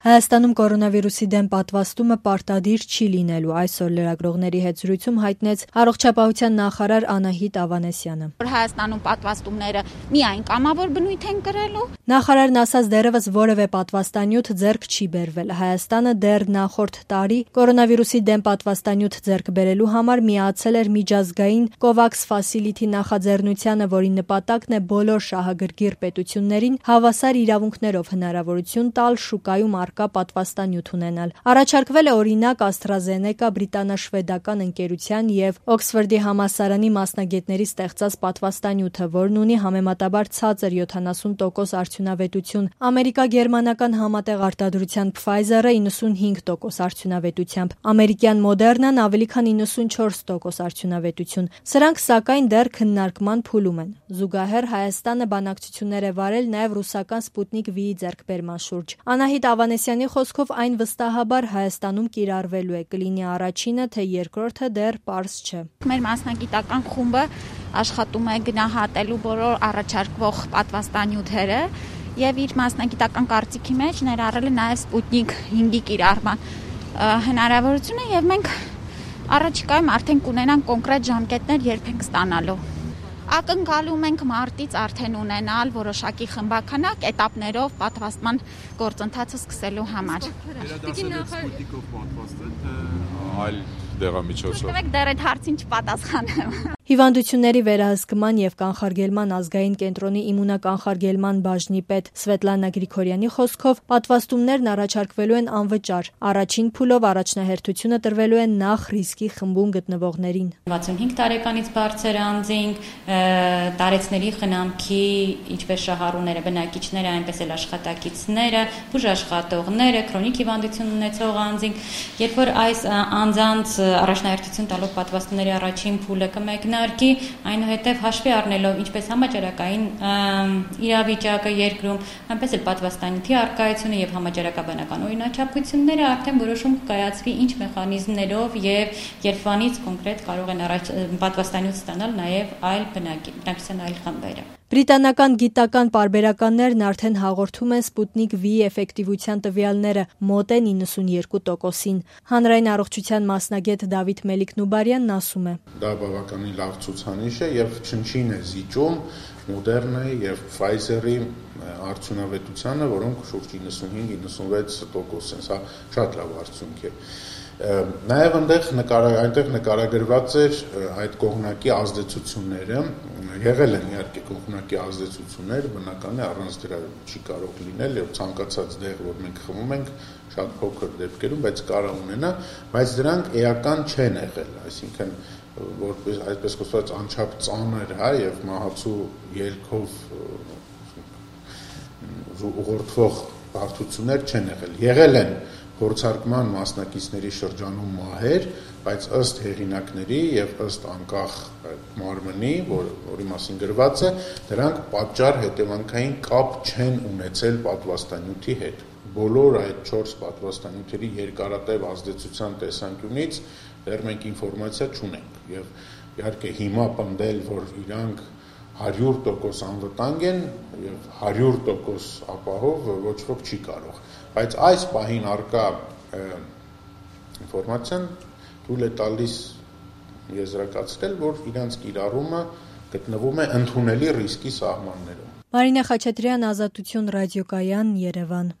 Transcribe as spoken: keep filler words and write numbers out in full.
Հայաստանում կորոնավիրուսի դեմ պատվաստումը պարտադիր չի լինելու, այսօր լրագրողների հետ զրույցում հայտնեց առողջապահության նախարար Անահիտ Ավանեսյանը։ Հայաստանում պատվաստումները միայն կամավոր բնույթ են կրելու։ Նախարարն ասաց, դեռևս որևէ պատվաստանյութ ձեռք չի բերվել։ Հայաստանը դեռ նախորդ տարի կորոնավիրուսի դեմ պատվաստանյութ ձեռք բերելու համար միացել էր միջազգային COVAX Facility նախաձեռնությանը, որի նպատակն է բոլոր շահագրգիռ պետություններին հավասար իրավունքներով հնարավորություն տալ շուկայում առկա պատվաստանյութ ունենալ։ Առաջարկվել է օրինակ AstraZeneca բրիտանա-շվեդական ընկերության եւ Օքսֆորդի համալսարանի մասնագետների ստեղծած պատվաստանյութը, որն ունի համեմատաբար ցածր յոթանասուն տոկոս արդյունավետություն։ Ամերիկա-գերմանական համատեղ արտադրության Pfizer-ը իննսունհինգ տոկոս արդյունավետությամբ, ամերիկյան Moderna-ն ավելի քան իննսունչորս տոկոս արդյունավետություն։ Սրանք սակայն դեռ քննարկման փուլում են։ Զուգահեռ Հայաստանը բանակցություններ է վարել նաեւ ռուսական Sputnik V-ի ձեռքբերման շուրջ։ Անահիտ Ավանեսյանի խոսքով այն վստահաբար Հայաստանում կիրառվելու է, կլինի առաջինը, թե երկրորդը դեռ պարզ չէ։ Մեր մասնագիտական խումբը աշխատում է գնահատելու բոլոր առաջարկվող պատվաստանյութերը եւ իր մասնագիտական կարծիքի մեջ ներառել է նաեւ Sputnik V-ի կիրառման հնարավորությունը եւ մենք առաջիկայում արդեն կունենանք կոնկրետ ժամկետներ, երբ ենք ստանալու։ Ակնկալում ենք մարտից արդեն ունենալ որոշակի խմբականակ էտապներով պատվաստման գործընթացը սկսելու համար։ Սպուտնիկով պատվաստել, թե այլ դեղամիջոցով։ Դուք դեռ այդ հարցին չպատասխանեմ։ Հիվանդությունների վերահսկման եւ կանխարգելման ազգային կենտրոնի իմունականխարգելման բաժնի պետ Սվետլանա Գրիգորյանի խոսքով պատվաստումներն առաջարկվելու են անվճար։ Առաջին փուլով առաջնահերթությունը տրվելու է նախ ռիսկի խմբում գտնվողներին։ վաթսունհինգ տարեկանից բարձր անձինք, տարեցների խնամքի, ինչպես շահառուները, բնակիչները, այնպես էլ աշխատակիցները, բուժաշխատողները, քրոնիկ հիվանդություն ունեցող անձինք, երբ որ այս անձանց առաջնահերթություն տալով պատվաստումների առաջին փուլը կմեկնարկի, այնուհետև հաշվի առնելով ինչպես համաճարակային իրավիճակը երկրում, այնպես էլ պատվաստանյութի առկայությունը եւ համաճարակաբանական օրինաչափությունները, արդեն որոշում կկայացվի ինչ մեխանիզմներով եւ երբվանից կոնկրետ կարող են առաջ պատվաստանյութ ստանալ նաեւ այլ բնակչության այլ խմբերը։ Բրիտանական գիտական պարբերականներն արդեն հաղորդում են Sputnik V-ի էֆեկտիվության տվյալները մոտ են իննսունյերկու տոկոսին։ Հանրային առողջության մասնագետ Դավիթ Մելիք-Նուբարյանն ասում է. Դա բավականին լավ ցուցանիշ է եւ չնչին է զիջում Moderna-ի եւ Pfizer-ի արդյունավետությանը, որոնք շուրջ իննսունհինգ իննսունվեց տոկոս են, սա շատ լավ արդյունք է։ Նաև այնտեղ նկար, այնտեղ նկարագրված էր այդ կողմնակի ազդեցությունները, եղել են իհարկե կողմնակի ազդեցություններ, բնական է առանց դրա չի կարող լինել եւ ցանկացած դեղ, որ մենք խմում ենք, շատ փոքր դեպքերում, բայց կարող ունենա, բայց դրանք էական չեն եղել, այսինքն որպես այդպես խոսած անչափ ծանր, հա, եւ մահացու ելքով ուղղորդվող բարդություններ չեն եղել։ Եղել են փորձարկման մասնակիցների շրջանում մահեր, բայց ըստ հեղինակների եւ ըստ անկախ մարմնի, որ, որի մասին գրված է, դրանք պատճառ հետևանքային կապ չեն ունեցել պատվաստանյութի հետ։ Բոլոր այդ չորս պատվաստանյութերի երկարատև ազդեցության տեսանկյունից դեռ մենք ինֆորմացիա չունենք եւ իհարկե հիմա պնդել, որ իրանք հարյուր տոկոս անվտանգ են եւ հարյուր տոկոս ապահով ոչ ոք չի կարող, բայց այս պահին արկա ինֆորմացիան թույլ է տալիս եզրակացնել, որ իրանց կիրառումը գտնվում է ընդունելի ռիսկի սահմաններում։ Մարինե Խաչատրյան, Ազատություն ռադիոկայան, Երևան։